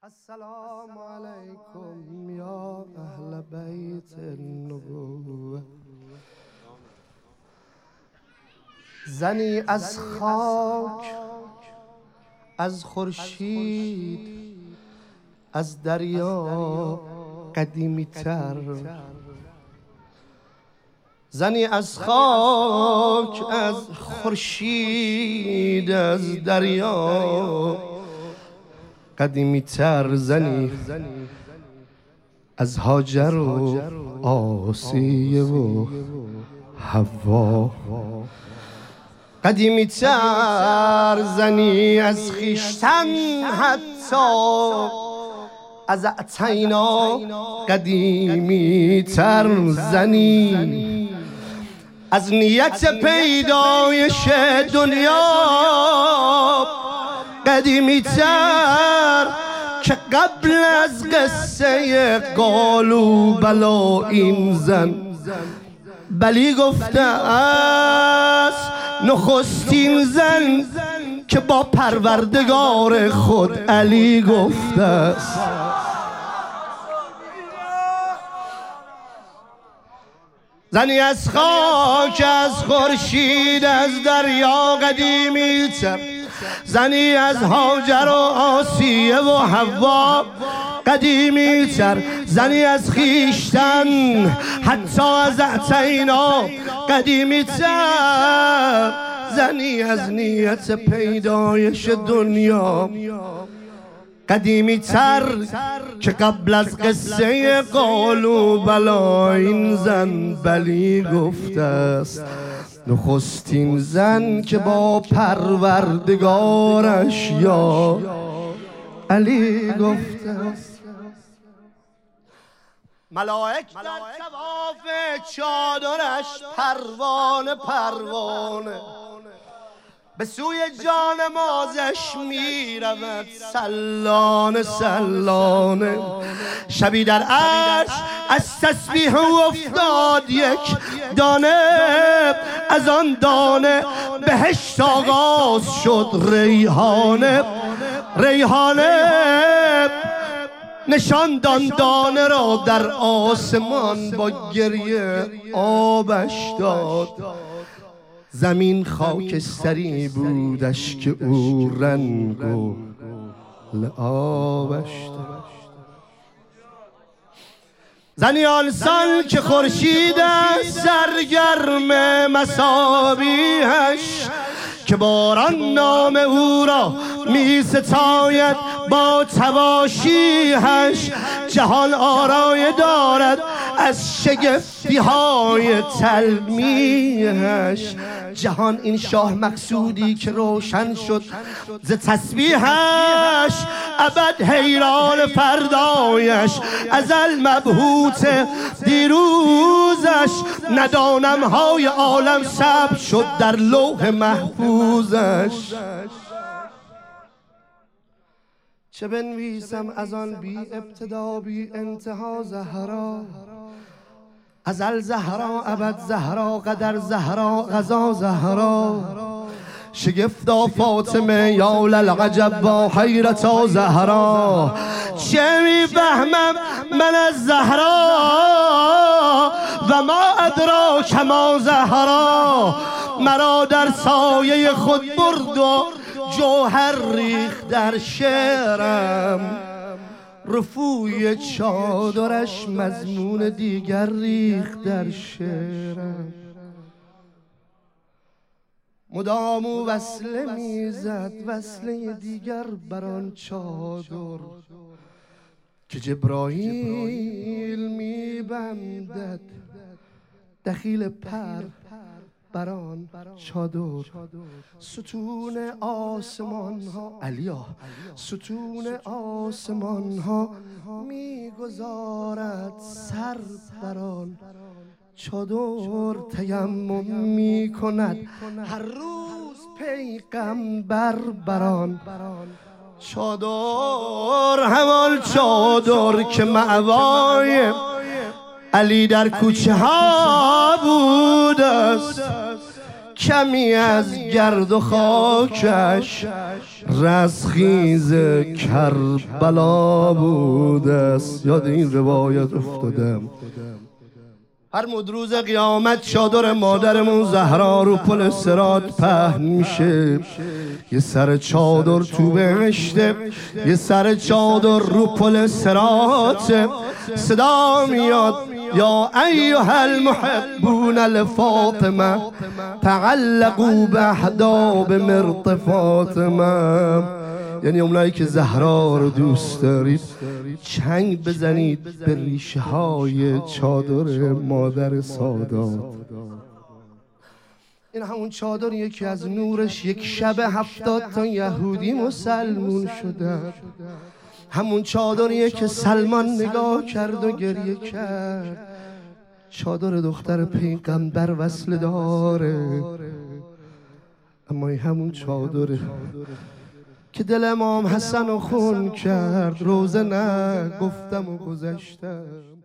السلام علیکم یا اهل بیت النبوة. زنی از خاک، از خورشید، از دریا قدیمی تر. زنی از خاک، از خورشید، از دریا قدیمی تر. زنی از هاجر و آسیه و حوا قدیمی تر. زنی از خویشتن حتی از اعطینا قدیمی تر. زنی از نیت پیدایش دنیا قدیمی تر که قبل از قصه قالوا بلا این زن بلی گفته است. نخستین زن که با پروردگار خود علی گفته است. زنی از خاک، از خورشید، از دریا قدیمی تر. زنی از هاجر و آسیه و حوا قدیمی تر. زنی از خویشتن حتی از اعطینا قدیمی تر. زنی از نیت پیدایش دنیا قدیمی تر که قبل از قصه قالوا بلا این زن بلی گفته است. نخستین زن که با پروردگارش یا علی گفته است. ملائک در طواف چادرش پروانه پروانه به سوی جان مازش می رود سلانه سلانه. شبی در عرش از تسبیح او افتاد یک دانه، از آن دانه بهشت آغاز شد ریحانه ریحانه. نشان دان دانه را در آسمان با گریه آبش داد. زمین خاکستری بودش که او رنگ و لعابش داد. زنی آن سال که خورشید سرگرم مصابیحش که باران نام او را می ستاید با تواشیحش. جهان آرایه دارد از شگفتی های تلمیحش. جهان این شاه مقصودی که روشن شد ز تسبیحش. ابد حیران فردایش، ازل مبهوت دیروزش. ندانم های عالم ثبت شد در لوح محفوظش. چه بنویسم از آن بی ابتدا بی انتها زهرا. ازل زهرا، ابد زهرا، قدر زهرا، قضا زهرا. شگفتا فاطمه یا للعجب با حیرتا زهرا. چه میفهمم من از زهرا و ما ادراک ما زهرا. مرا در سایه خود برد و جوهر ریخت در شعرم. رفوی چادرش مضمون دیگر ریخت در شعرم. مدام او وصله میزد وصله دیگر بر آن چادر که جبرائیل میبندد دخیل پر بر آن چادر. ستون آسمان ها علیا، ستون آسمان ها میگذارد سر بر آن چادر. تیمم می کند هر روز پیغمبر بر آن چادر. همان چادر که مأوای علی در کوچه ها بود است. کمی از گرد و خاکش رستخیز کربلا بود است. یاد این روایت افتادم. هر روز قیامت چادر مادرمون زهرا رو پل صراط پهن میشه. یه سر چادر تو بهشته، یه سر چادر رو پل صراط. صدا میاد یا ایها المحبون لفاطمه تعلقوا باحداب مرط فاطمه. یعنی اونایی که زهرا رو دوست دارید چنگ بزنید به ریشه های چادر مادر سادات. این همون چادریه که از نورش یک شب 70 تا یهودی مسلمون شده. همون چادریه که سلمان نگاه کرد و گریه کرد. چادر دختر پیغمبر وصله داره، اما این همون چادره که دل امام حسن رو خون کرد. روزه نه گفتم و گذشتم.